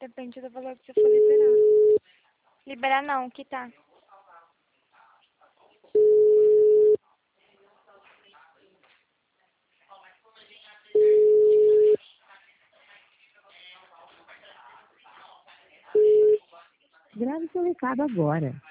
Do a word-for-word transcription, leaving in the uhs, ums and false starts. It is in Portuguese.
Depende do valor que você for liberar. Liberar não, quitar. Grave seu recado agora.